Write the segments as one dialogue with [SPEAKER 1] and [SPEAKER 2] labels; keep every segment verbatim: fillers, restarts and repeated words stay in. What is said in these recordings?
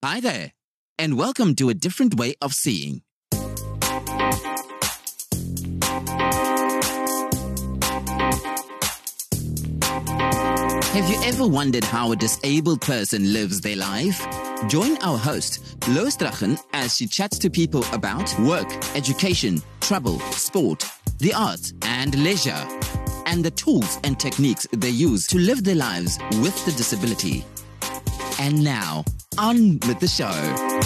[SPEAKER 1] Hi there, and welcome to A Different Way of Seeing. Have you ever wondered how a disabled person lives their life? Join our host, Lois Drachen, as she chats to people about work, education, travel, sport, the arts, and leisure, and the tools and techniques they use to live their lives with the disability. And now, on with the show.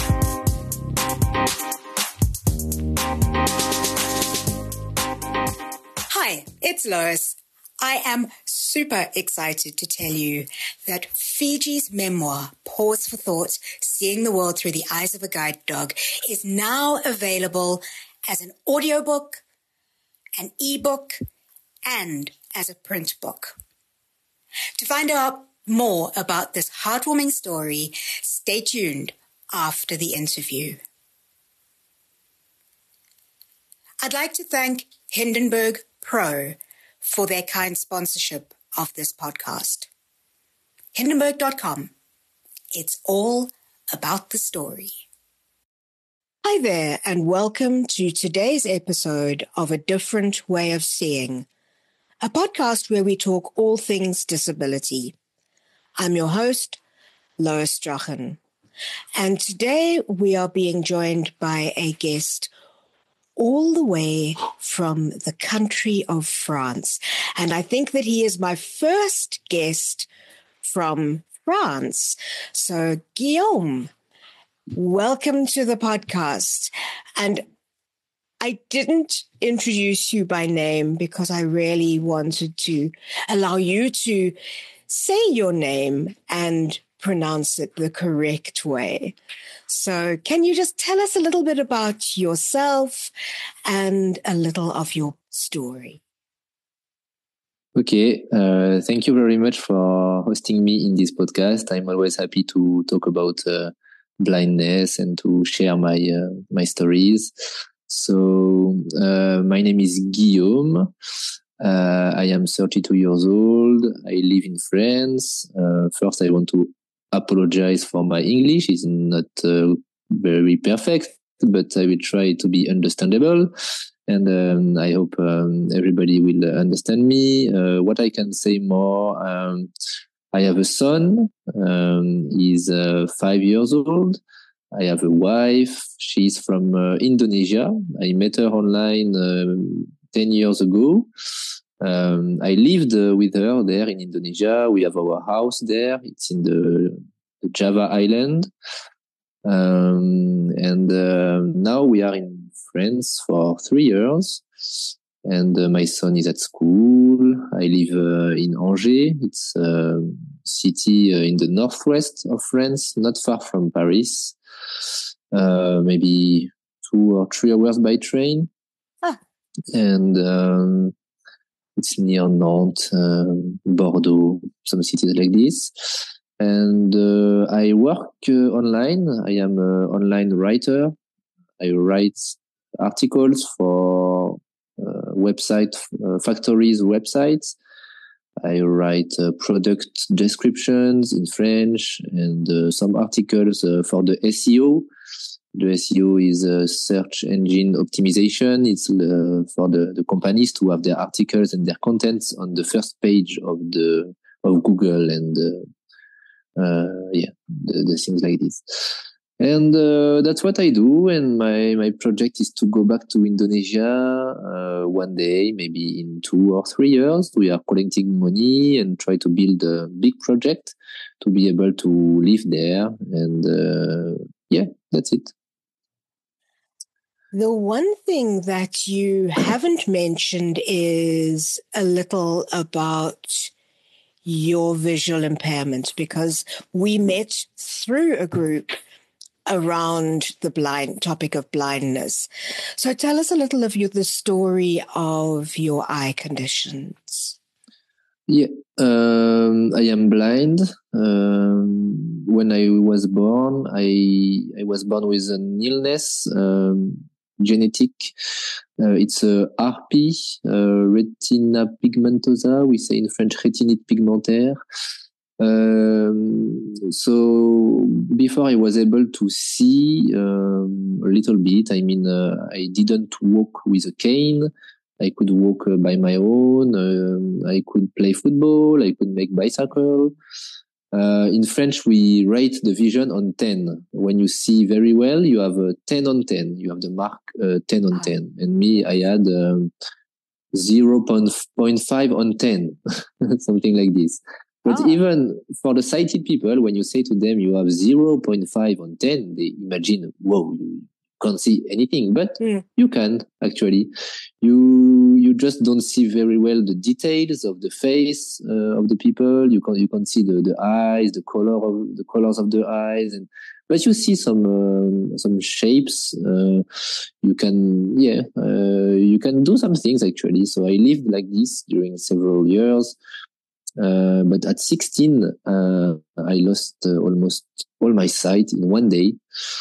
[SPEAKER 2] Hi, it's Lois. I am super excited to tell you that Fiji's memoir, Pause for Thought, Seeing the World Through the Eyes of a Guide Dog, is now available as an audiobook, an ebook, and as a print book. To find out more about this heartwarming story, stay tuned after the interview. I'd like to thank Hindenburg Pro for their kind sponsorship of this podcast. Hindenburg dot com. It's all about the story. Hi there, and welcome to today's episode of A Different Way of Seeing, a podcast where we talk all things disability. I'm your host, Lois Drachen, and today we are being joined by a guest all the way from the country of France. And I think that he is my first guest from France. So, Guillaume, welcome to the podcast. And I didn't introduce you by name because I really wanted to allow you to say your name and pronounce it the correct way. So can you just tell us a little bit about yourself and a little of your story?
[SPEAKER 3] Okay, uh, thank you very much for hosting me in this podcast. I'm always happy to talk about uh, blindness and to share my uh, my stories. So uh, my name is Guillaume. Uh, I am thirty-two years old. I live in France. Uh, first, I want to apologize for my English. It's not uh, very perfect, but I will try to be understandable. And um, I hope um, everybody will understand me. Uh, what I can say more, um, I have a son. Um, he's uh, five years old. I have a wife. She's from uh, Indonesia. I met her online uh, ten years ago. Um, I lived uh, with her there in Indonesia. We have our house there. It's in the, the Java island. Um, and uh, now we are in France for three years. And uh, my son is at school. I live uh, in Angers. It's a city uh, in the northwest of France, not far from Paris. Uh, maybe two or three hours by train. Ah. And um, it's near Nantes, uh, Bordeaux, some cities like this. And uh, I work uh, online. I am an online writer. I write articles for uh, website uh, factories' websites. I write uh, product descriptions in French and uh, some articles uh, for the S E O. The S E O is uh, search engine optimization. It's uh, for the, the companies to have their articles and their contents on the first page of the of Google and uh, uh, yeah, the, the things like this. And uh, that's what I do. And my, my project is to go back to Indonesia uh, one day, maybe in two or three years. We are collecting money and try to build a big project to be able to live there. And uh, yeah, that's it.
[SPEAKER 2] The one thing that you haven't mentioned is a little about your visual impairment, because we met through a group around the blind topic of blindness. So tell us a little of you, the story of your eye conditions.
[SPEAKER 3] Yeah, um, I am blind. Um, when I was born, I I was born with an illness, um, genetic. Uh, it's a R P, uh, retina pigmentosa. We say in French, rétinite pigmentaire. Um, so before I was able to see um, a little bit. I mean, uh, I didn't walk with a cane. I could walk uh, by my own. Um, I could play football. I could make bicycle. Uh, in French, we rate the vision on ten. When you see very well, you have a ten on ten. You have the mark uh, ten on ten. And me, I had um, zero point five on ten, something like this. But oh. even for the sighted people, when you say to them you have zero point five on ten, they imagine, whoa, you can't see anything. But mm. you can, actually. You you just don't see very well the details of the face uh, of the people. You can you can see the, the eyes, the color of the colors of the eyes, and but you see some uh, some shapes. Uh, you can yeah uh, you can do some things actually. So I lived like this during several years. Uh, but at sixteen, uh, I lost uh, almost all my sight in one day.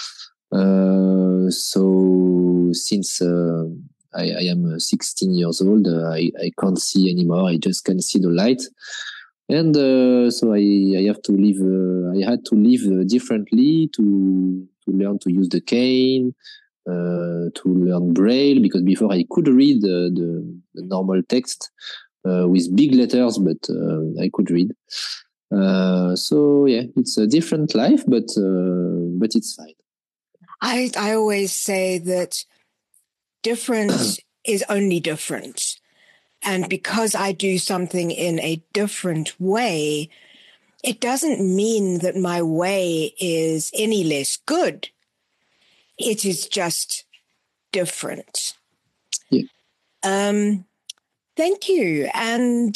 [SPEAKER 3] Uh, so since uh, I, I am sixteen years old, uh, I, I can't see anymore. I just can see the light. And uh, so I, I have to live, uh, I had to live uh, differently to, to learn to use the cane, uh, to learn Braille, because before I could read uh, the, the normal text. Uh, with big letters, but uh, I could read. Uh, so yeah, it's a different life, but uh, but it's fine.
[SPEAKER 2] I I always say that different is only different, and because I do something in a different way, it doesn't mean that my way is any less good. It is just different.
[SPEAKER 3] Yeah.
[SPEAKER 2] Um. Thank you. And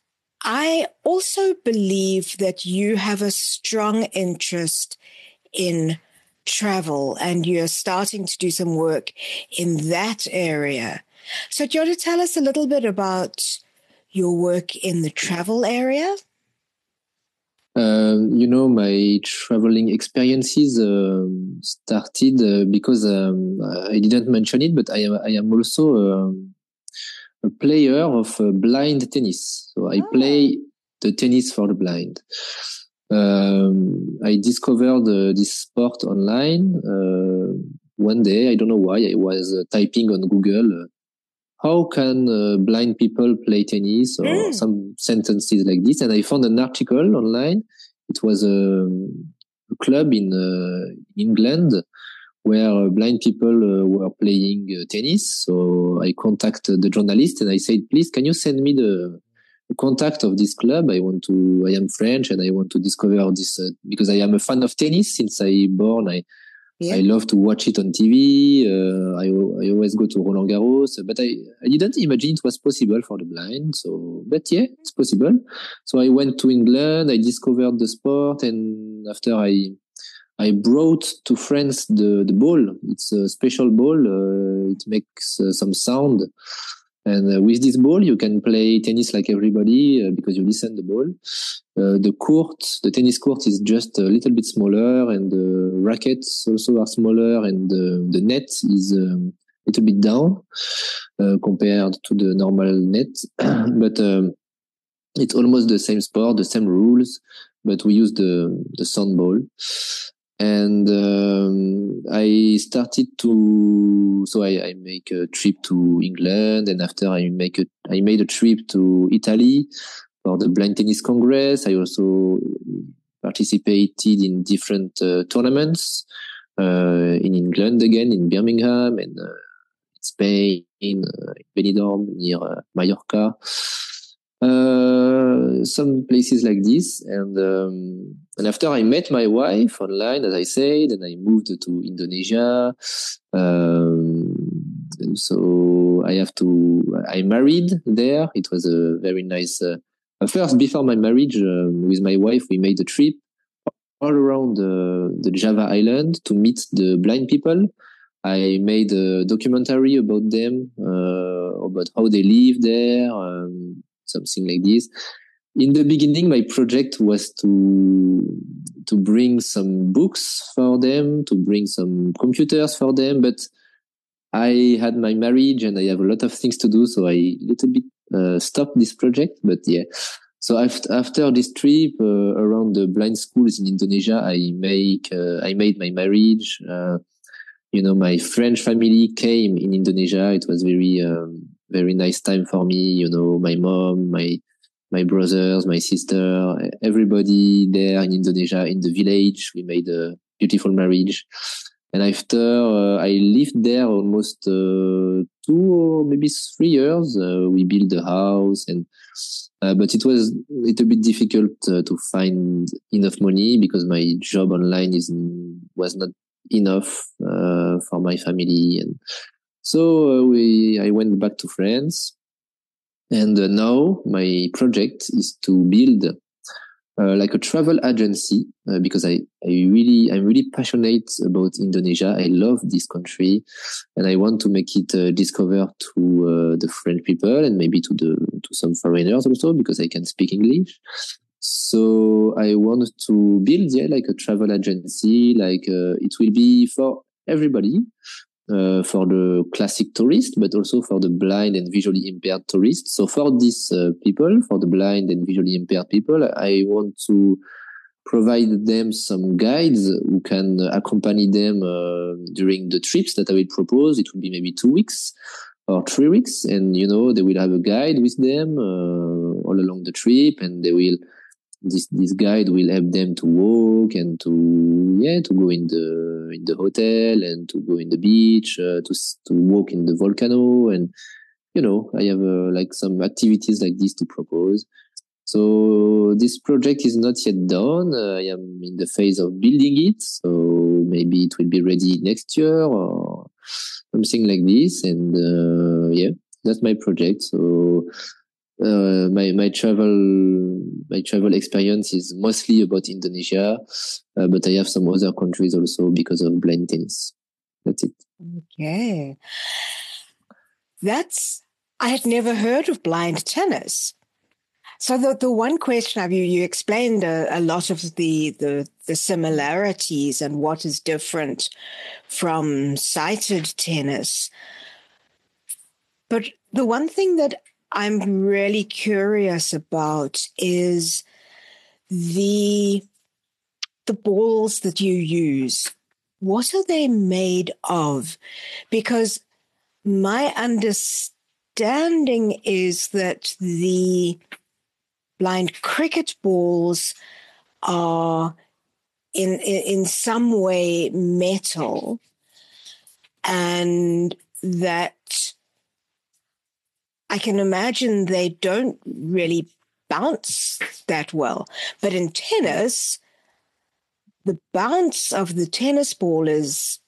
[SPEAKER 2] I also believe that you have a strong interest in travel and you're starting to do some work in that area. So do you want to tell us a little bit about your work in the travel area?
[SPEAKER 3] Um, you know, my traveling experiences um, started uh, because um, I didn't mention it, but I am, I am also um, a player of uh, blind tennis. So I oh. play the tennis for the blind. Um, I discovered uh, this sport online. Uh, one day, I don't know why, I was uh, typing on Google, uh, how can uh, blind people play tennis, or mm. some sentences like this. And I found an article online. It was a, a club in uh, England where blind people uh, were playing uh, tennis. So I contacted the journalist and I said, please, can you send me the, the contact of this club? I want to, I am French and I want to discover this, uh, because I am a fan of tennis since I born. I, yeah. I love to watch it on T V. Uh, I, I always go to Roland Garros, but I, I didn't imagine it was possible for the blind. So, but yeah, it's possible. So I went to England, I discovered the sport, and after I, I brought to France the, the ball. It's a special ball. Uh, it makes uh, some sound. And uh, with this ball, you can play tennis like everybody uh, because you listen the ball. Uh, the court, the tennis court is just a little bit smaller, and the rackets also are smaller, and the, the net is um, a little bit down uh, compared to the normal net. But um, it's almost the same sport, the same rules, but we use the, the sound ball. And um, I started to, so I, I make a trip to England, and after I make a, I made a trip to Italy for the Blind Tennis Congress. I also participated in different uh, tournaments uh, in England again, in Birmingham, and uh, in Spain, in uh, Benidorm, near uh, Mallorca. Uh, some places like this. And, um, and after I met my wife online, as I said, and I moved to Indonesia. Um, and so I have to, I married there. It was a very nice, uh, first, before my marriage, um, with my wife, we made a trip all around the, the Java Island to meet the blind people. I made a documentary about them, uh, about how they live there, um, something like this. In the beginning, my project was to to bring some books for them, to bring some computers for them, but I had my marriage and I have a lot of things to do, so I little bit uh, stopped this project. But yeah, So after, after this trip uh, around the blind schools in Indonesia, I make uh, I made my marriage. Uh, you know, my French family came in Indonesia. It was very um, very nice time for me. You know, my mom, my my brothers, my sister, everybody there in Indonesia in the village. We made a beautiful marriage. And after uh, I lived there almost uh, two or maybe three years, uh, we built a house, and uh, but it was a little bit difficult uh, to find enough money because my job online is was not enough uh, for my family, and so uh, we I went back to France, and uh, now my project is to build Uh, like a travel agency, uh, because I, I really, I'm really passionate about Indonesia. I love this country, and I want to make it uh, discover to uh, the French people and maybe to the to some foreigners also, because I can speak English. So I want to build, yeah, like a travel agency. Like uh, it will be for everybody. Uh, for the classic tourist, but also for the blind and visually impaired tourists. So for these uh, people, for the blind and visually impaired people, I want to provide them some guides who can accompany them uh, during the trips that I will propose. It will be maybe two weeks or three weeks. And, you know, they will have a guide with them uh, all along the trip, and they will This this guide will help them to walk and to yeah to go in the in the hotel and to go in the beach, uh, to to walk in the volcano, and you know I have uh, like some activities like this to propose. So this project is not yet done. Uh, I am in the phase of building it, so maybe it will be ready next year or something like this. And uh, yeah, that's my project. So. Uh, my my travel my travel experience is mostly about Indonesia, uh, but I have some other countries also because of blind tennis. That's it.
[SPEAKER 2] Okay, that's I had never heard of blind tennis. So the the one question of you you explained a, a lot of the, the the similarities and what is different from sighted tennis, but the one thing that I'm really curious about is the the balls that you use. What are they made of? Because my understanding is that the blind cricket balls are in in, in some way metal, and that I can imagine they don't really bounce that well. But in tennis, the bounce of the tennis ball is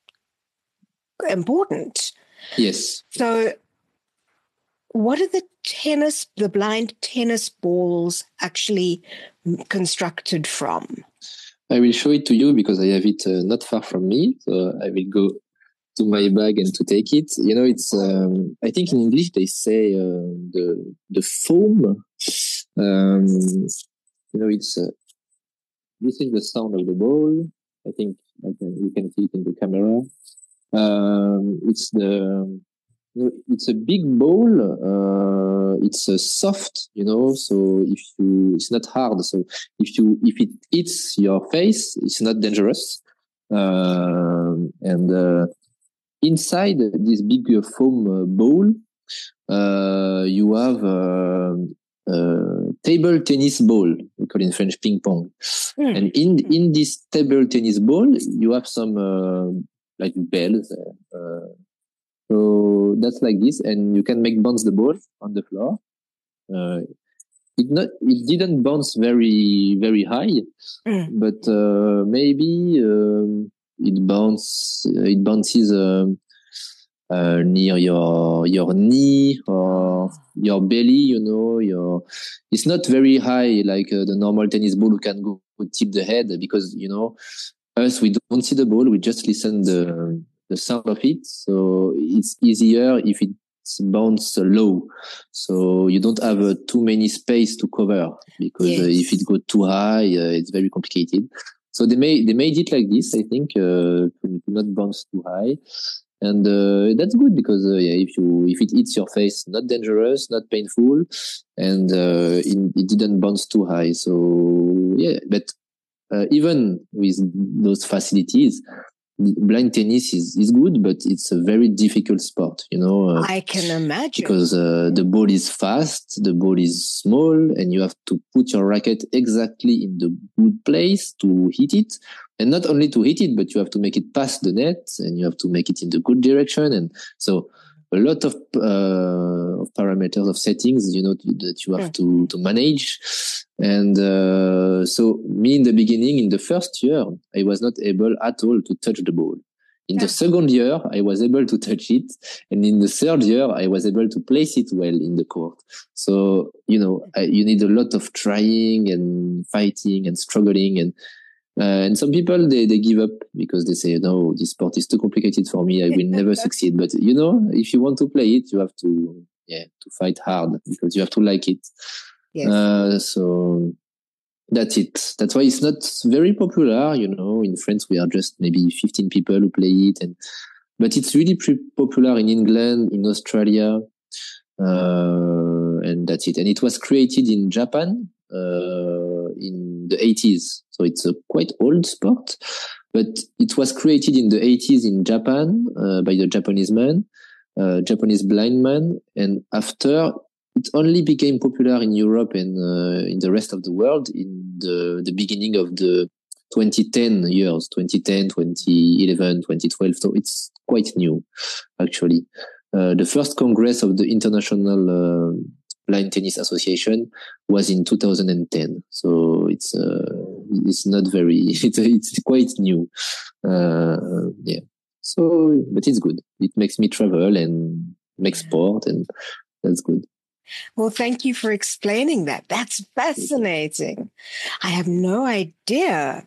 [SPEAKER 2] important.
[SPEAKER 3] Yes.
[SPEAKER 2] So what are the tennis, the blind tennis balls actually constructed from?
[SPEAKER 3] I will show it to you because I have it uh, not far from me. So I will go to my bag and to take it. You know, it's, um, I think in English they say uh, the the foam. Um, you know, it's, uh, this is the sound of the ball. I think I can, you can see it in the camera. Um, it's the, you know, it's a big ball. Uh, it's uh, soft, you know, so if you, it's not hard. So if you, if it hits your face, it's not dangerous. Um, and, uh, inside this big uh, foam uh, bowl, uh, you have a, a table tennis ball. We call it in French ping pong. Mm. And in in this table tennis ball, you have some uh, like bells. Uh, so that's like this, and you can make bounce the ball on the floor. Uh, it not it didn't bounce very very high, mm. but uh, maybe. Um, It bounce, it bounces uh, uh, near your your knee or your belly. You know, your it's not very high like uh, the normal tennis ball who can go tip the head, because you know us we don't see the ball, we just listen the the sound of it. So it's easier if it's bounce low, so you don't have uh, too many space to cover, because yes. uh, if it goes too high, uh, it's very complicated. So they made they made it like this, I think, uh, to not bounce too high. And uh, that's good because uh, yeah, if you if it hits your face, not dangerous, not painful, and uh, it, it didn't bounce too high. So yeah, but uh, even with those facilities, blind tennis is, is good, but it's a very difficult sport, you know. Uh,
[SPEAKER 2] I can imagine.
[SPEAKER 3] Because uh, the ball is fast, the ball is small, and you have to put your racket exactly in the good place to hit it. And not only to hit it, but you have to make it past the net, and you have to make it in the good direction. And so a lot of, uh, of parameters, of settings, you know, that you have to, to manage. And uh, so me in the beginning, in the first year, I was not able at all to touch the ball. In yeah. the second year, I was able to touch it. And in the third year, I was able to place it well in the court. So, you know, I, you need a lot of trying and fighting and struggling. And uh, and some people, they, they give up because they say, no, this sport is too complicated for me. I will never succeed. But, you know, if you want to play it, you have to, yeah, to fight hard because you have to like it. Yes. Uh, so that's it. That's why it's not very popular. You know, in France, we are just maybe fifteen people who play it. And, but it's really pretty popular in England, in Australia. Uh, and that's it. And it was created in Japan, uh, in the eighties. So it's a quite old sport, but it was created in the eighties in Japan, uh, by the Japanese man, uh, Japanese blind man. And after, it only became popular in Europe and uh, in the rest of the world in the, the beginning of the twenty ten years, twenty ten, twenty eleven, twenty twelve. So it's quite new, actually. Uh, the first Congress of the International uh, Blind Tennis Association was in two thousand ten. So it's uh, it's not very, it's, it's quite new. Uh, yeah. So, but it's good. It makes me travel and make sport, and that's good.
[SPEAKER 2] Well, thank you for explaining that. That's fascinating. I have no idea.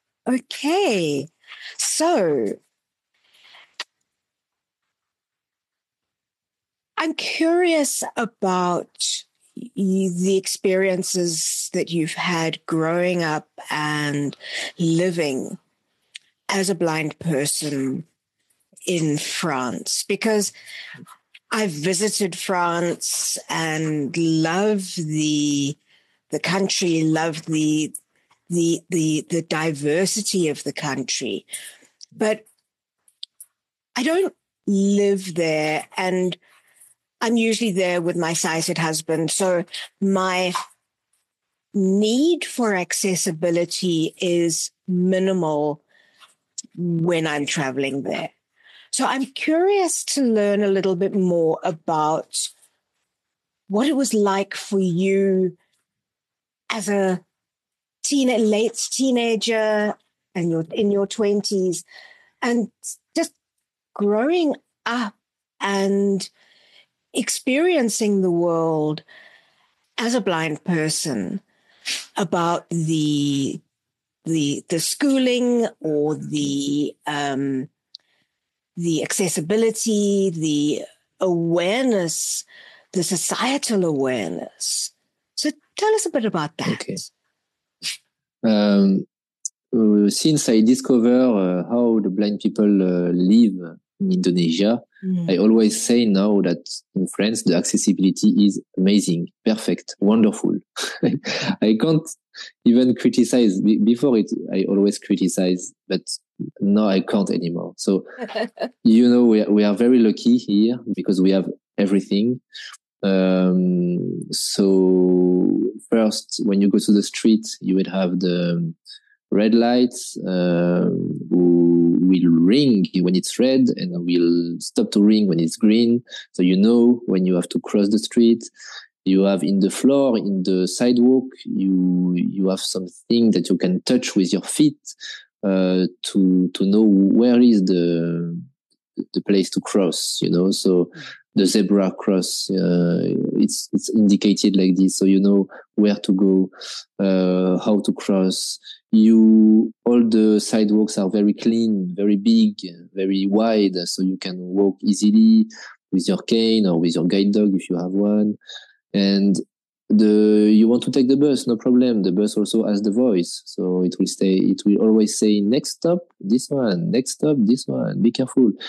[SPEAKER 2] Okay. So I'm curious about the experiences that you've had growing up and living as a blind person in France, because I've visited France and love the the country, love the the the the diversity of the country, but I don't live there, and I'm usually there with my sighted husband. So my need for accessibility is minimal when I'm traveling there. So I'm curious to learn a little bit more about what it was like for you as a teen, late teenager and you're in your twenties, and just growing up and experiencing the world as a blind person, about the the the schooling or the um, the accessibility, the awareness, the societal awareness. So tell us a bit about that.
[SPEAKER 3] Okay. Um, uh, since I discover uh, how the blind people uh, live in Indonesia, mm. I always say now that in France, the accessibility is amazing, perfect, wonderful. I can't even criticize. Before it, I always criticize, but now I can't anymore. So, you know, we are, we are very lucky here because we have everything. Um, so first, when you go to the street, you would have the red lights, uh, who will ring when it's red and will stop to ring when it's green. So you know when you have to cross the street. You have in the floor, in the sidewalk, you you have something that you can touch with your feet uh, to to know where is the the place to cross. You know, so the zebra cross, uh, it's it's indicated like this, so you know where to go, uh, how to cross. You all the sidewalks are very clean, very big, very wide, so you can walk easily with your cane or with your guide dog if you have one. And the you want to take the bus, no problem. The bus also has the voice, so it will stay. It will always say next stop this one, next stop this one. Be careful.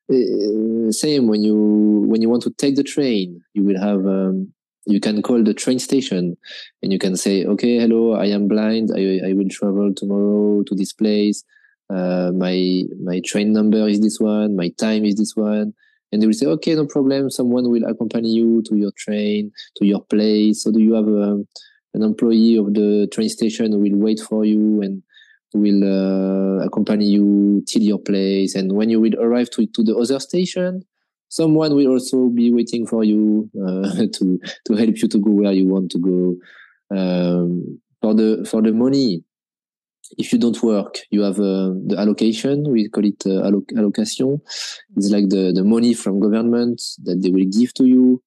[SPEAKER 3] uh, same when you when you want to take the train, you will have um, you can call the train station and you can say, okay, hello, I am blind. I I will travel tomorrow to this place. Uh, my my train number is this one. My time is this one. And they will say, okay, no problem. Someone will accompany you to your train, to your place. So do you have a, an employee of the train station who will wait for you and will uh, accompany you till your place. And when you will arrive to, to the other station, someone will also be waiting for you uh, to to help you to go where you want to go. Um, for the for the money, if you don't work, you have uh, the allocation. We call it uh, alloc- allocation. It's like the, the money from government that they will give to you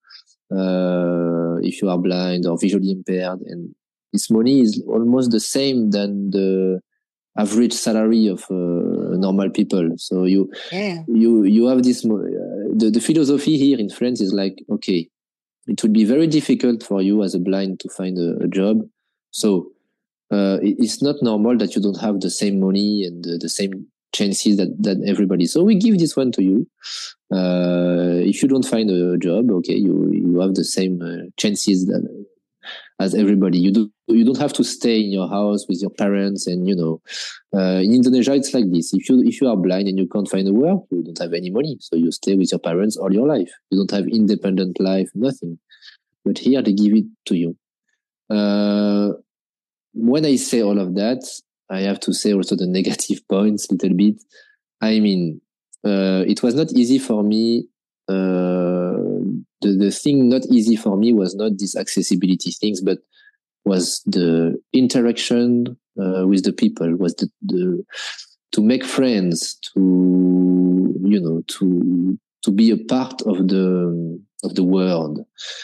[SPEAKER 3] uh, if you are blind or visually impaired. And this money is almost the same than the average salary of uh, normal people. So you
[SPEAKER 2] yeah.
[SPEAKER 3] you you have this. Uh, the the philosophy here in France is like, okay, it would be very difficult for you as a blind to find a, a job. So Uh, it's not normal that you don't have the same money and the, the same chances that, that everybody. So we give this one to you. Uh, if you don't find a job, okay, you you have the same uh, chances that, as everybody. You do you don't have to stay in your house with your parents, and you know, uh, in Indonesia it's like this. If you if you are blind and you can't find a work, you don't have any money, so you stay with your parents all your life. You don't have independent life, nothing. But here they give it to you. Uh, When I say all of that, I have to say also the negative points a little bit. I mean, uh, it was not easy for me. Uh, the, the thing not easy for me was not these accessibility things, but was the interaction uh, with the people, was the, the to make friends, to, you know, to to be a part of the of the world,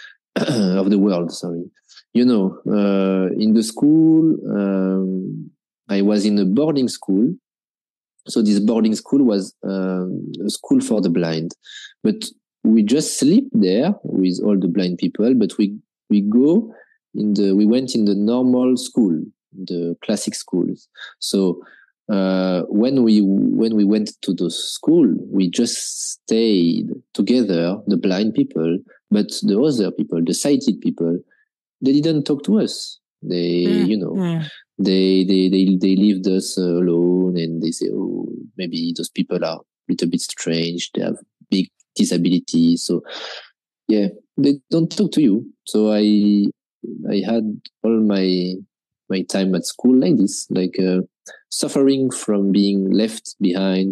[SPEAKER 3] of the world, sorry. You know, uh, in the school, um, I was in a boarding school. So this boarding school was um, a school for the blind. But we just sleep there with all the blind people. But we we go in the we went in the normal school, the classic schools. So uh, when we when we went to the school, we just stayed together, the blind people, but the other people, the sighted people, they didn't talk to us. They, mm, you know, mm. they, they, they, they left us uh, alone, and they say, oh, maybe those people are a little bit strange. They have big disabilities. So yeah, they don't talk to you. So I, I had all my, my time at school like this, like, uh, suffering from being left behind.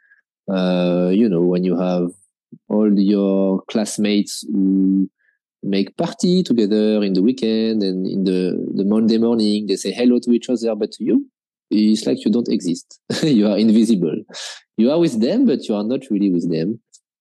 [SPEAKER 3] Uh, you know, when you have all your classmates who make party together in the weekend, and in the, the Monday morning, they say hello to each other, but to you, it's like you don't exist. You are invisible. You are with them, but you are not really with them.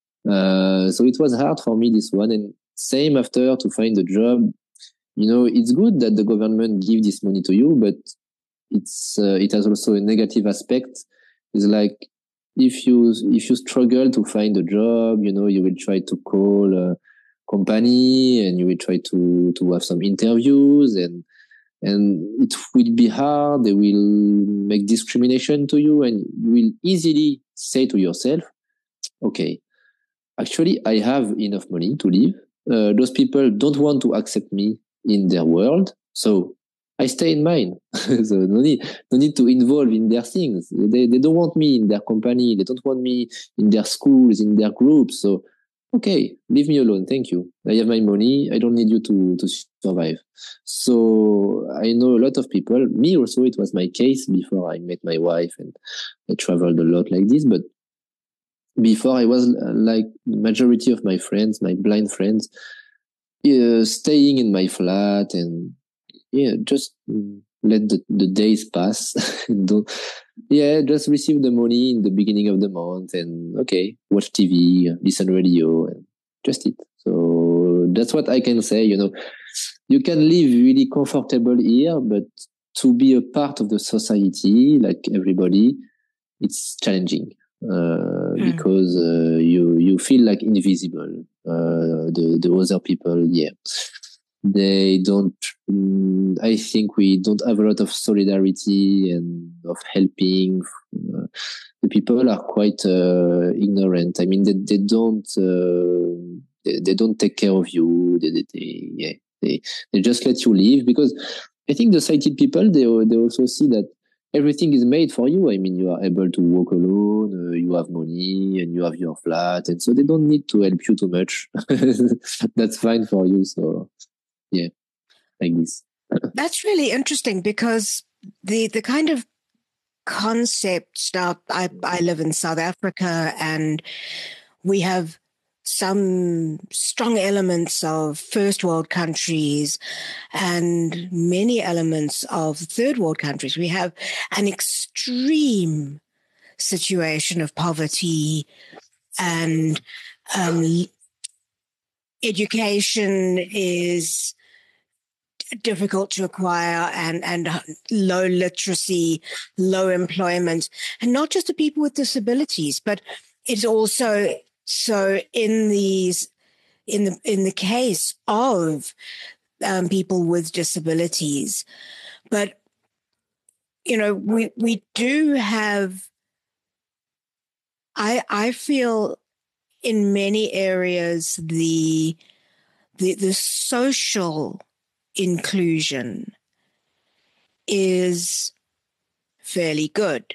[SPEAKER 3] Uh, so it was hard for me, this one. And same after to find a job. You know, it's good that the government give this money to you, but it's, uh, it has also a negative aspect. It's like, if you, if you struggle to find a job, you know, you will try to call, uh, company, and you will try to to have some interviews, and and it will be hard. They will make discrimination to you, and you will easily say to yourself, okay, actually I have enough money to live. Uh, those people don't want to accept me in their world, so I stay in mine. So no need no need to involve in their things. They they don't want me in their company. They don't want me in their schools, in their groups. So okay, leave me alone. Thank you. I have my money. I don't need you to, to survive. So I know a lot of people. Me also, it was my case before I met my wife, and I traveled a lot like this. But before, I was like the majority of my friends, my blind friends, uh, staying in my flat, and yeah, just let the, the days pass. Don't, yeah, just receive the money in the beginning of the month, and okay, watch T V, listen radio, and just it. So that's what I can say. You know, you can live really comfortable here, but to be a part of the society like everybody, it's challenging uh, mm. because uh, you you feel like invisible. Uh, the the other people, yeah. They don't, um, I think we don't have a lot of solidarity and of helping. Uh, the people are quite uh, ignorant. I mean, they they don't uh, they, they don't take care of you. They, they, they yeah they they just let you live, because I think the sighted people, they they also see that everything is made for you. I mean, you are able to walk alone, uh, you have money, and you have your flat, and so they don't need to help you too much. That's fine for you. So, yeah, like this.
[SPEAKER 2] That's really interesting, because the the kind of concept now, I, I live in South Africa, and we have some strong elements of first world countries and many elements of third world countries. We have an extreme situation of poverty, and um, education is difficult to acquire, and, and low literacy, low employment, and not just the people with disabilities, but it's also so in these, in the, in the case of um, people with disabilities. But, you know, we, we do have, I, I feel in many areas, the, the, the social inclusion is fairly good.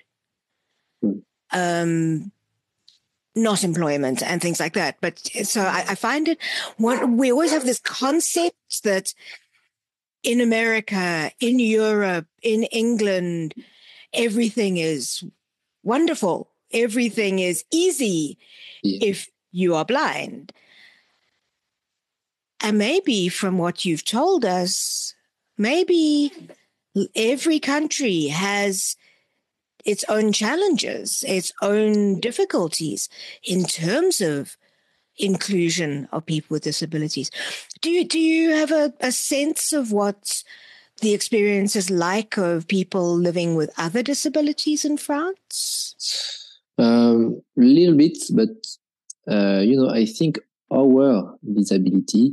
[SPEAKER 2] Um, not employment and things like that. But so I, I find it, one, we always have this concept that in America, in Europe, in England, everything is wonderful. Everything is easy yeah. if you are blind. And maybe from what you've told us, maybe every country has its own challenges, its own difficulties in terms of inclusion of people with disabilities. Do you, do you have a, a sense of what the experience is like of people living with other disabilities in France?
[SPEAKER 3] Um, a little bit, but, uh, you know, I think our disability,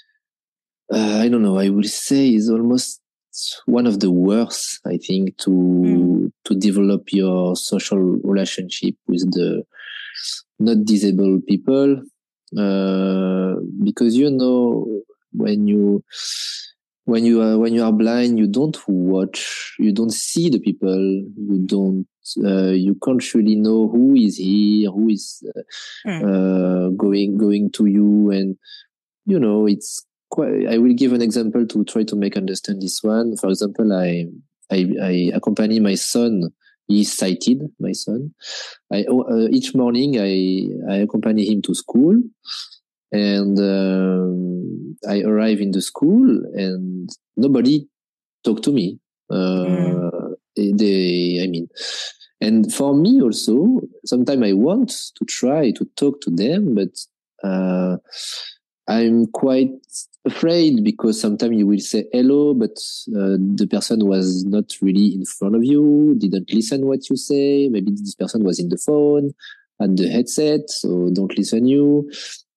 [SPEAKER 3] uh, I don't know, I would say is almost one of the worst, I think, to mm. to develop your social relationship with the not disabled people. Uh, because, you know, when you when you are when you are blind, you don't watch, you don't see the people, you don't uh, you can't really know who is here, who is uh, mm. uh, going going to you, and you know it's quite. I will give an example to try to make understand this one. For example, I I, I accompany my son. He's sighted, my son. I uh, each morning I I accompany him to school. And um, I arrive in the school, and nobody talk to me. Uh, mm. They, I mean, and for me also, sometimes I want to try to talk to them, but uh, I'm quite afraid, because sometimes you will say hello, but uh, the person was not really in front of you, didn't listen what you say. Maybe this person was in the phone, and the headset, so don't listen you.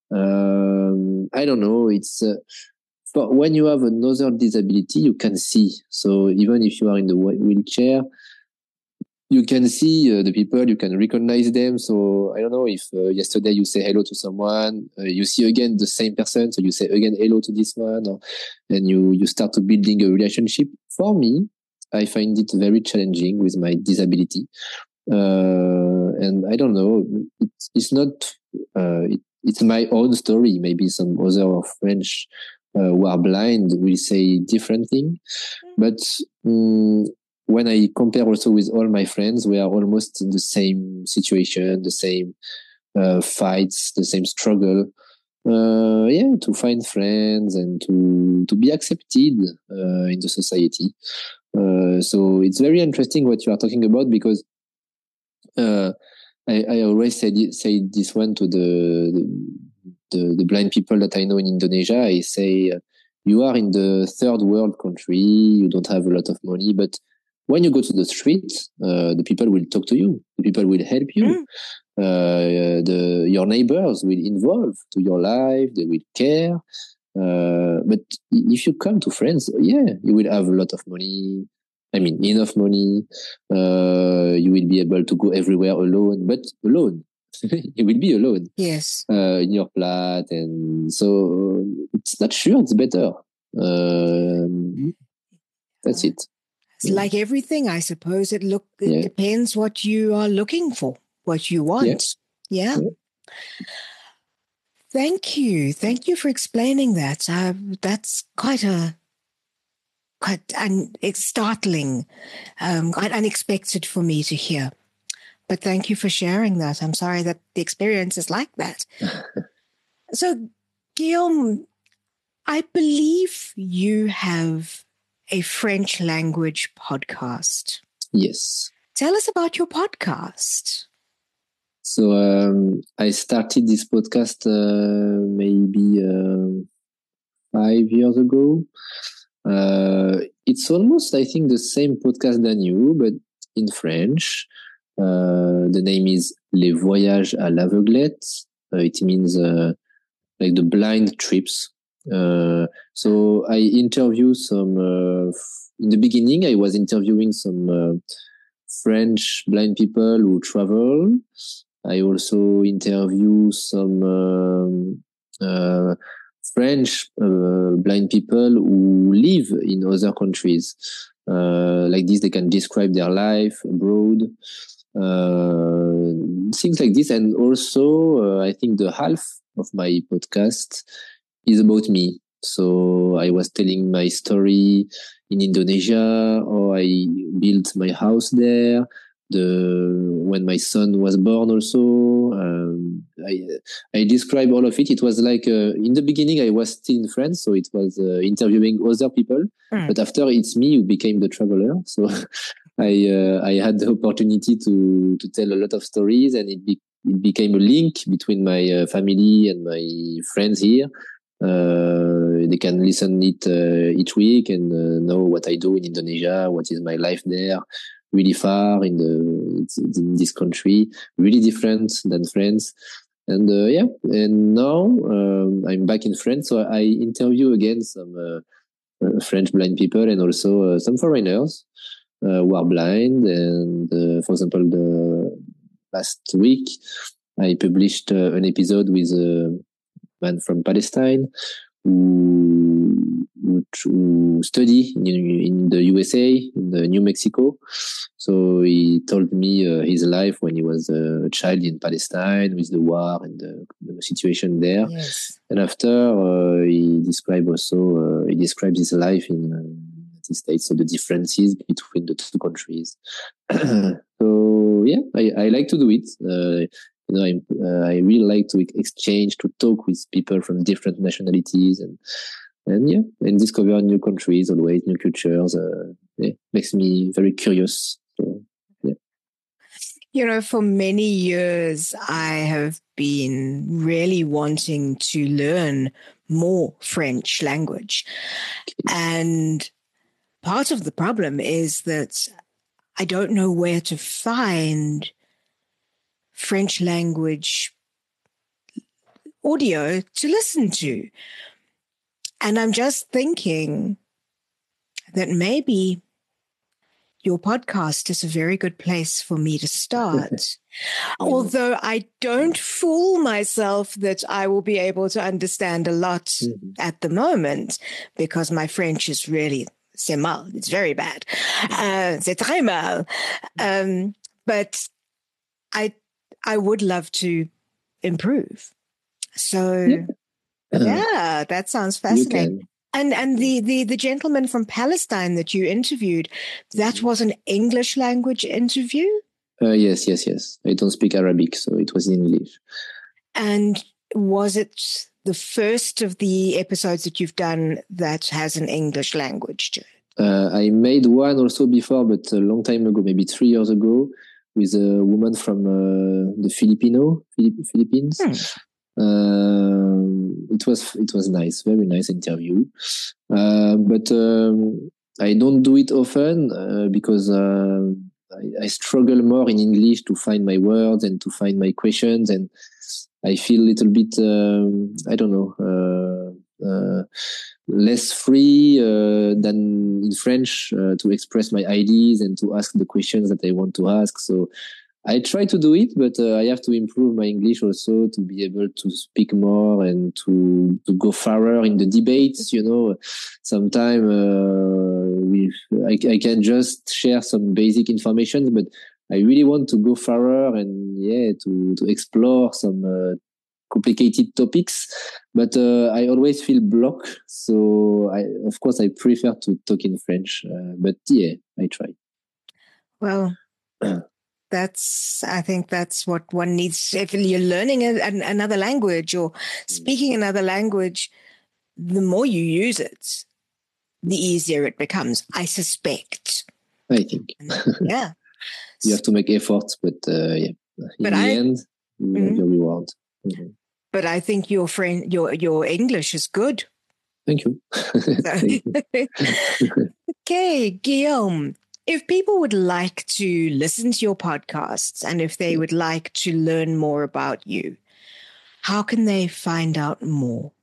[SPEAKER 3] Um, I don't know. It's uh, for when you have another disability, you can see. So even if you are in the wheelchair, you can see uh, the people. You can recognize them. So I don't know if uh, yesterday you say hello to someone, uh, you see again the same person, so you say again hello to this one, or, and you you start to building a relationship. For me, I find it very challenging with my disability, uh, and I don't know. It, it's not. Uh, it, It's my own story. Maybe some other French uh, who are blind will say different thing. But um, when I compare also with all my friends, we are almost in the same situation, the same uh, fights, the same struggle. Uh, yeah, to find friends and to to be accepted uh, in the society. Uh, so it's very interesting what you are talking about, because uh, I, I always say say this one to the, the the blind people that I know in Indonesia. I say, uh, you are in the third world country, you don't have a lot of money, but when you go to the street, uh, the people will talk to you, the people will help you, mm. uh, the your neighbors will involve to your life, they will care. Uh, but if you come to France, yeah, you will have a lot of money. I mean, enough money. Uh, you will be able to go everywhere alone, but alone. You will be alone.
[SPEAKER 2] Yes.
[SPEAKER 3] Uh, in your flat, and so it's not sure. It's better. Um, that's it.
[SPEAKER 2] It's like everything, I suppose. It look it yeah. depends what you are looking for, what you want. Yeah. yeah. yeah. Thank you. Thank you for explaining that. Uh, that's quite a quite un- it's startling, um, quite unexpected for me to hear. But thank you for sharing that. I'm sorry that the experience is like that. So, Guillaume, I believe you have a French language podcast.
[SPEAKER 3] Yes.
[SPEAKER 2] Tell us about your podcast.
[SPEAKER 3] So um, I started this podcast uh, maybe uh, five years ago. Uh, it's almost, I think, the same podcast than you, but in French. Uh, the name is Les Voyages à l'Aveuglette. Uh, it means uh, like the blind trips. Uh, so I interview some, uh, f- in the beginning, I was interviewing some uh, French blind people who travel. I also interview some um, uh, French uh, blind people who live in other countries. Uh, like this, they can describe their life abroad. Uh, things like this. And also, uh, I think the half of my podcast is about me. So I was telling my story in Indonesia, or I built my house there. The when my son was born, also um, I I describe all of it. It was like uh, in the beginning I was still in France, so it was uh, interviewing other people. Mm. But after it's me who became the traveler. So I uh, I had the opportunity to to tell a lot of stories, and it, be, it became a link between my uh, family and my friends here. Uh, they can listen it uh, each week and uh, know what I do in Indonesia, what is my life there. Really far in the in this country, really different than France, and uh, yeah. And now um, I'm back in France, so I interview again some uh, uh, French blind people and also uh, some foreigners uh, who are blind. And uh, for example, the last week I published uh, an episode with a man from Palestine who, who, who study in, in the U S A, in the New Mexico. So he told me uh, his life when he was a child in Palestine with the war and the, the situation there.
[SPEAKER 2] Yes.
[SPEAKER 3] And after uh, he described also uh, he described his life in uh, the United States, so the differences between the two countries. So yeah, I, I like to do it. Uh, You know, I, uh, I really like to exchange, to talk with people from different nationalities, and and yeah, and discover new countries, always new cultures. Uh, yeah, makes me very curious. So, yeah.
[SPEAKER 2] You know, for many years, I have been really wanting to learn more French language, okay. And part of the problem is that I don't know where to find French language audio to listen to. And I'm just thinking that maybe your podcast is a very good place for me to start. Although I don't fool myself that I will be able to understand a lot mm-hmm. at the moment, because my French is really, c'est mal, it's very bad. Uh, c'est très mal. Um, but I I would love to improve. So, yeah, yeah that sounds fascinating. And and the, the, the gentleman from Palestine that you interviewed, that was an English language interview?
[SPEAKER 3] Uh, yes, yes, yes. I don't speak Arabic, so it was in English.
[SPEAKER 2] And was it the first of the episodes that you've done that has an English language to it?
[SPEAKER 3] Uh, I made one also before, but a long time ago, maybe three years ago, with a woman from uh, the Filipino Philippines. Hmm. Uh, it was it was nice, very nice interview. Uh, but um, I don't do it often uh, because uh, I, I struggle more in English to find my words and to find my questions, and I feel a little bit um, I don't know. Uh, uh, less free uh, than in French uh, to express my ideas and to ask the questions that I want to ask. So I try to do it, but uh, I have to improve my English also to be able to speak more and to to go farther in the debates. You know, sometimes uh, we I, I can just share some basic information, but I really want to go farther and yeah to to explore some uh, complicated topics. But uh, I always feel blocked, so I of course I prefer to talk in French. Uh, but yeah, I try.
[SPEAKER 2] Well. That's, I think that's what one needs. If you're learning a, an, another language or speaking another language, the more you use it, the easier it becomes, I suspect.
[SPEAKER 3] I think.
[SPEAKER 2] Yeah.
[SPEAKER 3] You have to make efforts, but uh, yeah, in
[SPEAKER 2] but
[SPEAKER 3] the
[SPEAKER 2] I,
[SPEAKER 3] end, you
[SPEAKER 2] mm-hmm.
[SPEAKER 3] have your reward. Mm-hmm.
[SPEAKER 2] But I think your friend, your your English is good.
[SPEAKER 3] Thank you. Thank
[SPEAKER 2] you. Okay, Guillaume. If people would like to listen to your podcasts and if they would like to learn more about you, how can they find out more?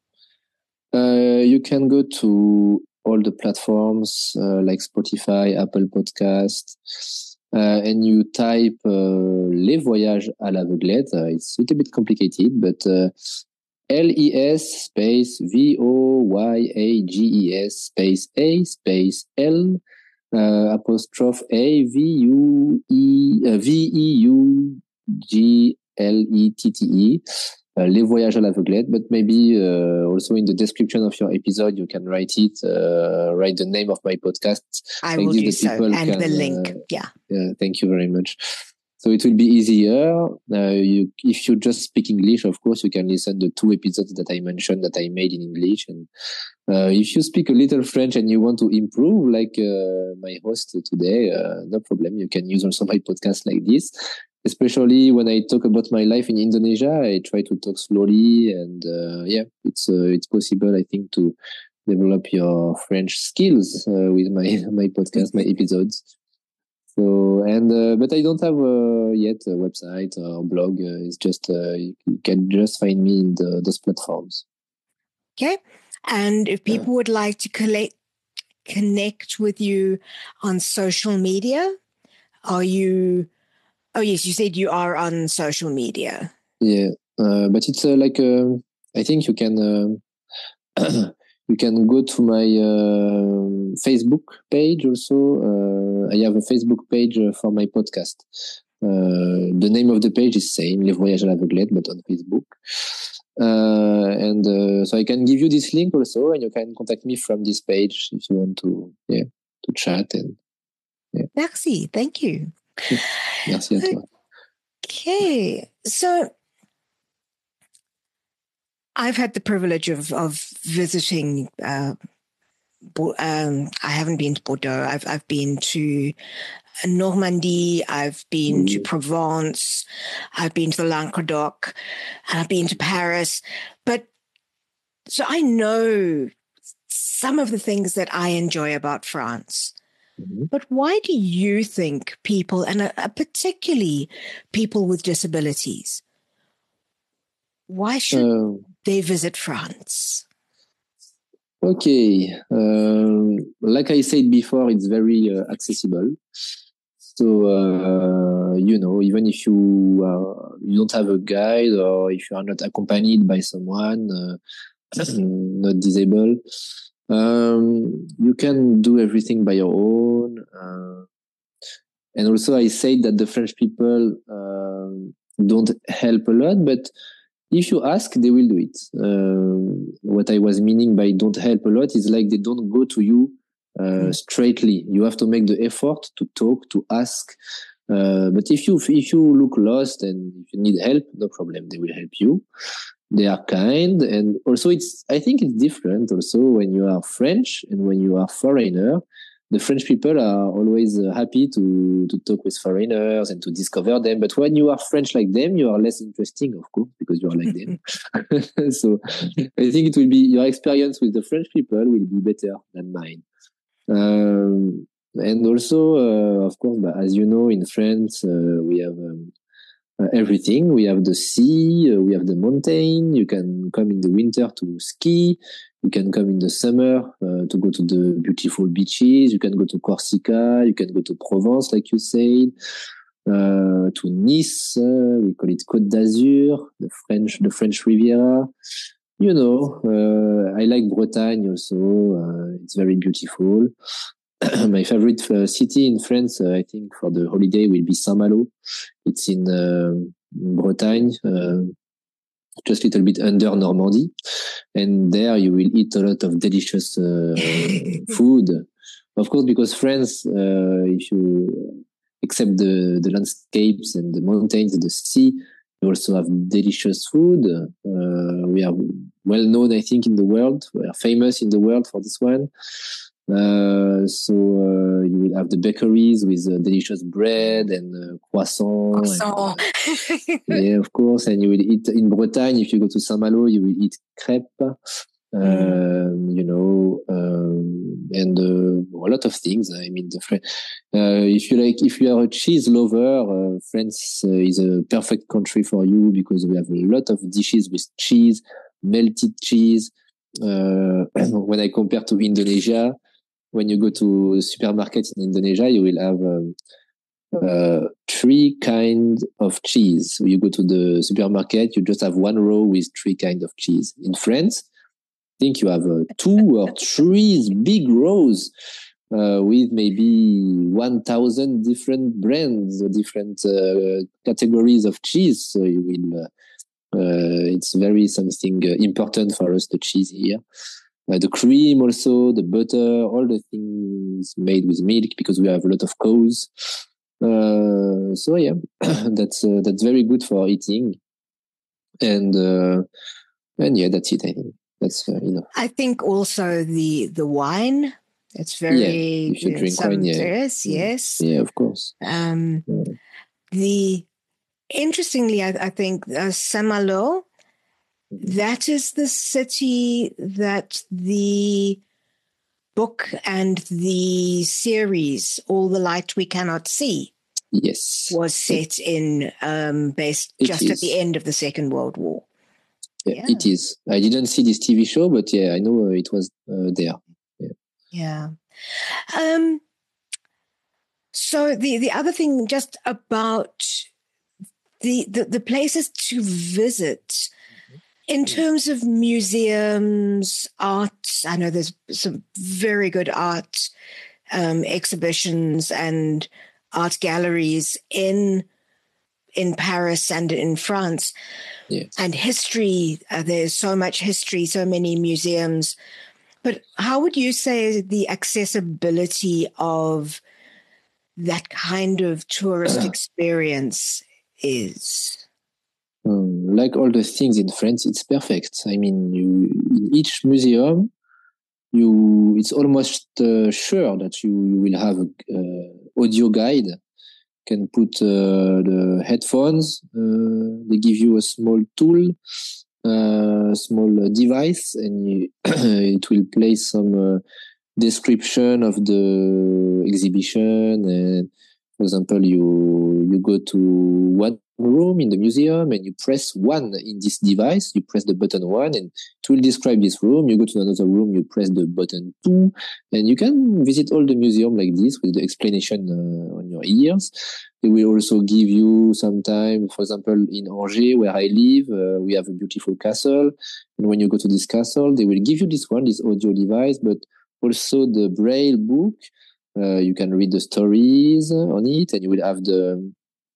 [SPEAKER 3] Uh, you can go to all the platforms uh, like Spotify, Apple Podcasts, uh, and you type uh, Les Voyages à l'Aveuglette. Uh, it's a little bit complicated, but uh, L E S space V O Y A G E S space A space L Uh, apostrophe A V U E uh, V E U G L E T T E, uh, Les Voyages à l'Aveuglette. But maybe uh, also in the description of your episode, you can write it, uh, write the name of my podcast.
[SPEAKER 2] I like will do so, and can, the link. Uh, yeah.
[SPEAKER 3] Yeah. Thank you very much. So it will be easier. Uh, you, if you just speak English, of course, you can listen to the two episodes that I mentioned that I made in English. And uh, if you speak a little French and you want to improve, like uh, my host today, uh, no problem. You can use also my podcast like this. Especially when I talk about my life in Indonesia, I try to talk slowly, and uh, yeah, it's uh, it's possible, I think, to develop your French skills uh, with my my podcast, my episodes. So, and, uh, but I don't have, uh, yet a website or blog. Uh, it's just, uh, you can just find me in the, those platforms.
[SPEAKER 2] Okay. And if people yeah. would like to collect, connect with you on social media, are you, oh yes, you said you are on social media.
[SPEAKER 3] Yeah. Uh, but it's uh, like, uh, I think you can, uh, you can go to my uh, Facebook page also. Uh, I have a Facebook page uh, for my podcast. Uh, the name of the page is same, Les Voyages à l'Aveuglette, but on Facebook. Uh, and uh, so I can give you this link also, and you can contact me from this page if you want to, yeah, to chat. And yeah.
[SPEAKER 2] Merci, thank you.
[SPEAKER 3] Merci à toi.
[SPEAKER 2] Okay, so I've had the privilege of of visiting. Uh, um, I haven't been to Bordeaux. I've I've been to Normandy. I've been mm. to Provence. I've been to the Languedoc. And I've been to Paris. But so I know some of the things that I enjoy about France. Mm-hmm. But why do you think people, and uh, particularly people with disabilities, why should uh, they visit France?
[SPEAKER 3] Okay. Um, like I said before, it's very uh, accessible. So, uh, you know, even if you, uh, you don't have a guide or if you are not accompanied by someone uh, not disabled, um, you can do everything by your own. Uh, and also I say that the French people uh, don't help a lot, but if you ask, they will do it. Uh, what I was meaning by don't help a lot is like they don't go to you uh, mm. straightly. You have to make the effort to talk, to ask. Uh, but if you if you look lost and if you need help, no problem. They will help you. They are kind, and also it's. I think it's different. Also, when you are French and when you are foreigner, the French people are always uh, happy to to talk with foreigners and to discover them. But when you are French like them, you are less interesting, of course, because you are like them. So I think it will be your experience with the French people will be better than mine. Um, and also, uh, of course, but as you know, in France, uh, we have um, uh, everything. We have the sea, uh, we have the mountain. You can come in the winter to ski. You can come in the summer uh, to go to the beautiful beaches. You can go to Corsica. You can go to Provence, like you said, uh, to Nice. Uh, we call it Côte d'Azur, the French, the French Riviera. You know, uh, I like Bretagne also. Uh, it's very beautiful. My favorite uh, city in France, uh, I think, for the holiday will be Saint-Malo. It's in uh, Bretagne, uh, just a little bit under Normandy. And there you will eat a lot of delicious uh, food. Of course, because France, uh, if you accept the, the landscapes and the mountains, the sea, you also have delicious food. Uh, we are well known, I think, in the world. We are famous in the world for this one. Uh, so uh, you will have the bakeries with uh, delicious bread and uh, croissant.
[SPEAKER 2] Croissant.
[SPEAKER 3] And, yeah, of course. And you will eat in Bretagne. If you go to Saint-Malo, you will eat crêpes. Uh, mm. You know, um, and uh, a lot of things. I mean, the French. Uh, if you like, if you are a cheese lover, uh, France uh, is a perfect country for you because we have a lot of dishes with cheese, melted cheese. Uh, when I compare to Indonesia, when you go to supermarkets in Indonesia, you will have um, uh, three kinds of cheese. So you go to the supermarket, you just have one row with three kinds of cheese. In France, I think you have uh, two or three big rows uh, with maybe one thousand different brands or different uh, categories of cheese. So you will, uh, uh, it's very something uh, important for us, the cheese here. Uh, the cream also, the butter, all the things made with milk because we have a lot of cows. Uh, so yeah, that's uh, that's very good for eating. And uh, and yeah, that's it. I think that's uh, enough.
[SPEAKER 2] I think also the the wine. It's very
[SPEAKER 3] yeah, you should drink wine. Yeah,
[SPEAKER 2] yes, yes,
[SPEAKER 3] yeah, of course.
[SPEAKER 2] Um, yeah. The interestingly, I, I think uh, Saint-Malo. That is the city that the book and the series, All the Light We Cannot See,
[SPEAKER 3] yes,
[SPEAKER 2] was set it, in, um, based it just is. At the end of the Second World War.
[SPEAKER 3] Yeah, yeah, it is. I didn't see this T V show, but yeah, I know it was uh, there. Yeah.
[SPEAKER 2] Yeah. Um. So the, the other thing just about the, the, the places to visit, in terms of museums, art, I know there's some very good art um, exhibitions and art galleries in in Paris and in France.
[SPEAKER 3] Yes.
[SPEAKER 2] And history, uh, there's so much history, so many museums. But how would you say the accessibility of that kind of tourist experience is?
[SPEAKER 3] Um, like all the things in France, it's perfect. I mean, you in each museum, you it's almost uh, sure that you, you will have uh, audio guide. You can put uh, the headphones. Uh, they give you a small tool, a uh, small device, and you, it will play some uh, description of the exhibition. And for example, you you go to one room in the museum and you press one in this device, you press the button one and it will describe this room. You go to another room, you press the button two, and you can visit all the museum like this with the explanation uh, on your ears. They will also give you some time, for example, in Angers, where I live, uh, we have a beautiful castle. And when you go to this castle, they will give you this one, this audio device, but also the Braille book. Uh, you can read the stories on it, and you will have the,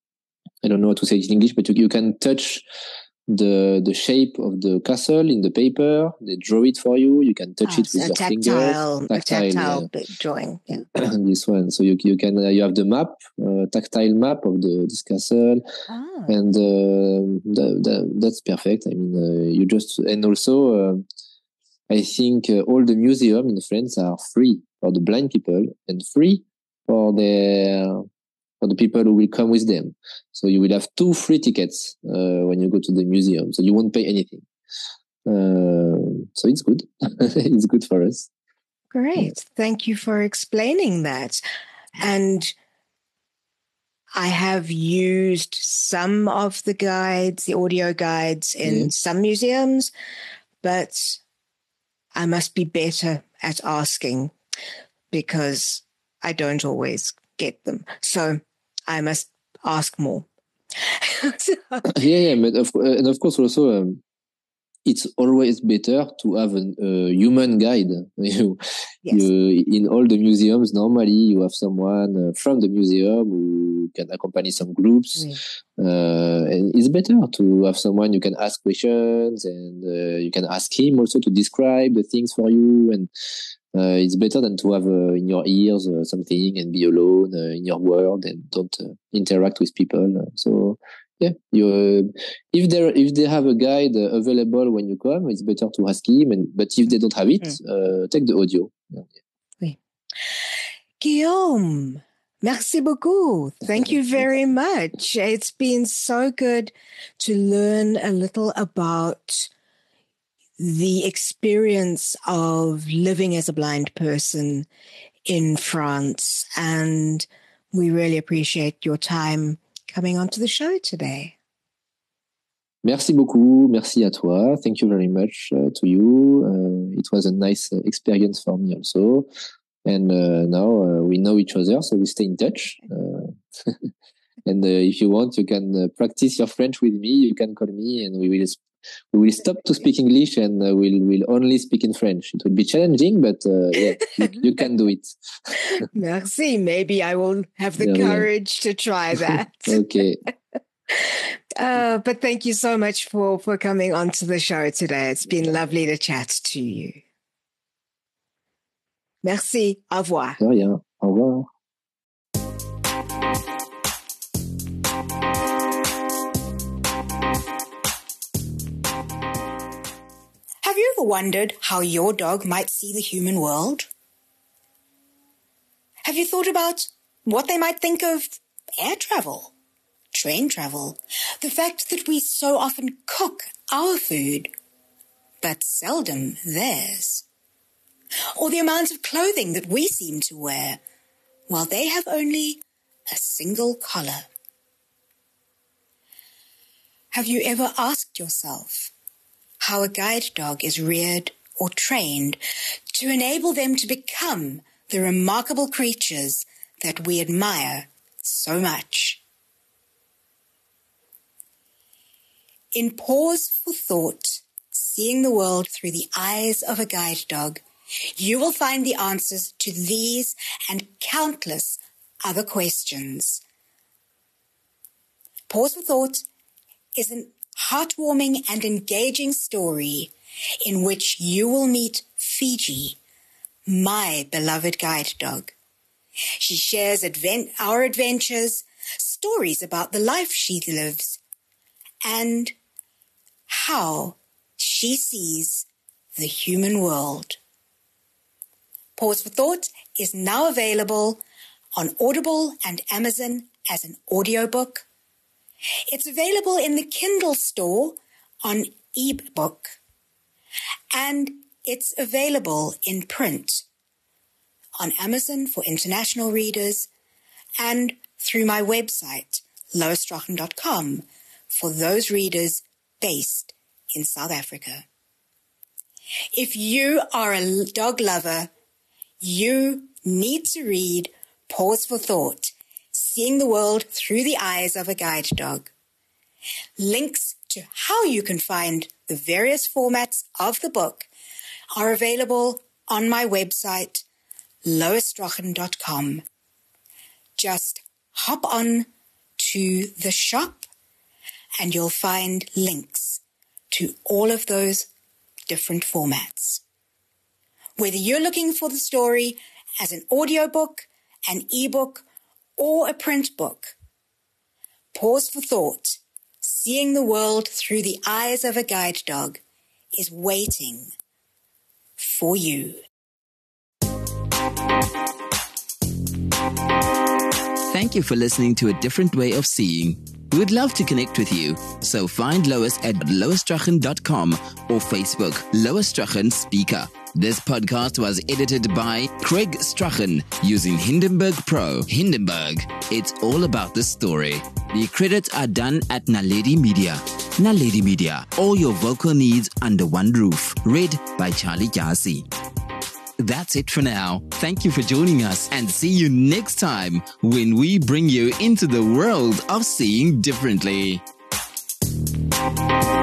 [SPEAKER 3] I don't know how to say it in English, but you, you can touch the the shape of the castle in the paper. They draw it for you. You can touch
[SPEAKER 2] oh,
[SPEAKER 3] it with
[SPEAKER 2] so
[SPEAKER 3] your
[SPEAKER 2] tactile,
[SPEAKER 3] fingers.
[SPEAKER 2] Tactile, tactile yeah. drawing. Yeah.
[SPEAKER 3] This one. So you you can uh, you have the map, uh, tactile map of the this castle, oh. and uh, that, that, that's perfect. I mean, uh, you just and also uh, I think uh, all the museums in France are free for the blind people and free for the for the people who will come with them. So you will have two free tickets uh, when you go to the museum. So you won't pay anything. Uh, so it's good. It's good for us.
[SPEAKER 2] Great. Thank you for explaining that. And I have used some of the guides, the audio guides in
[SPEAKER 3] Yeah.
[SPEAKER 2] some museums, but I must be better at asking because I don't always get them. So I must ask more. So,
[SPEAKER 3] Yeah, yeah, but of, uh, and of course also um, it's always better to have a uh, human guide. you,
[SPEAKER 2] yes.
[SPEAKER 3] you, in all the museums, normally you have someone uh, from the museum who can accompany some groups.
[SPEAKER 2] Oui.
[SPEAKER 3] Uh, and it's better to have someone you can ask questions and uh, you can ask him also to describe the things for you. And uh, it's better than to have uh, in your ears uh, something and be alone uh, in your world and don't uh, interact with people. So yeah, you uh, if they if they have a guide uh, available when you come, it's better to ask him. And but if they don't have it, mm. uh, take the audio. Yeah.
[SPEAKER 2] Oui. Guillaume, merci beaucoup. Thank you very much. It's been so good to learn a little about the experience of living as a blind person in France, and we really appreciate your time coming onto the show today.
[SPEAKER 3] Merci beaucoup. Merci à toi. Thank you very much uh, to you. Uh, it was a nice uh, experience for me also. And uh, now uh, we know each other, so we stay in touch. Uh, and uh, if you want, you can uh, practice your French with me. You can call me and we will we will stop to speak English and uh, we'll, we'll only speak in French. It will be challenging, but uh, yeah, you, you can do it.
[SPEAKER 2] Merci. Maybe I will have the
[SPEAKER 3] yeah,
[SPEAKER 2] courage
[SPEAKER 3] yeah.
[SPEAKER 2] to try that.
[SPEAKER 3] Okay.
[SPEAKER 2] Uh, but thank you so much for, for coming onto the show today. It's been lovely to chat to you. Merci. Au revoir.
[SPEAKER 3] De rien. Au revoir.
[SPEAKER 2] Have you ever wondered how your dog might see the human world? Have you thought about what they might think of air travel, train travel, the fact that we so often cook our food, but seldom theirs? Or the amount of clothing that we seem to wear, while they have only a single collar? Have you ever asked yourself how a guide dog is reared or trained to enable them to become the remarkable creatures that we admire so much? In Pause for Thought, Seeing the World Through the Eyes of a Guide Dog, you will find the answers to these and countless other questions. Pause for Thought is a heartwarming and engaging story in which you will meet Fiji, my beloved guide dog. She shares advent- our adventures, stories about the life she lives, and how she sees the human world. Pause for Thought is now available on Audible and Amazon as an audiobook. It's available in the Kindle store on ebook, and it's available in print on Amazon for international readers and through my website, lois strachen dot com, for those readers based in South Africa. If you are a dog lover, you need to read Pause for Thought, Seeing the World Through the Eyes of a Guide Dog. Links to how you can find the various formats of the book are available on my website, lois strachen dot com. Just hop on to the shop and you'll find links to all of those different formats. Whether you're looking for the story as an audiobook, an ebook, or a print book, Pause for Thought, Seeing the World Through the Eyes of a Guide Dog is waiting for you.
[SPEAKER 1] Thank you for listening to A Different Way of Seeing. We would love to connect with you, so find Lois at lois strachen dot com or Facebook, Lois Strachen Speaker. This podcast was edited by Craig Strachan using Hindenburg Pro. Hindenburg, it's all about the story. The credits are done at Naledi Media. Naledi Media, all your vocal needs under one roof. Read by Charlie Gyasi. That's it for now. Thank you for joining us and see you next time when we bring you into the world of seeing differently.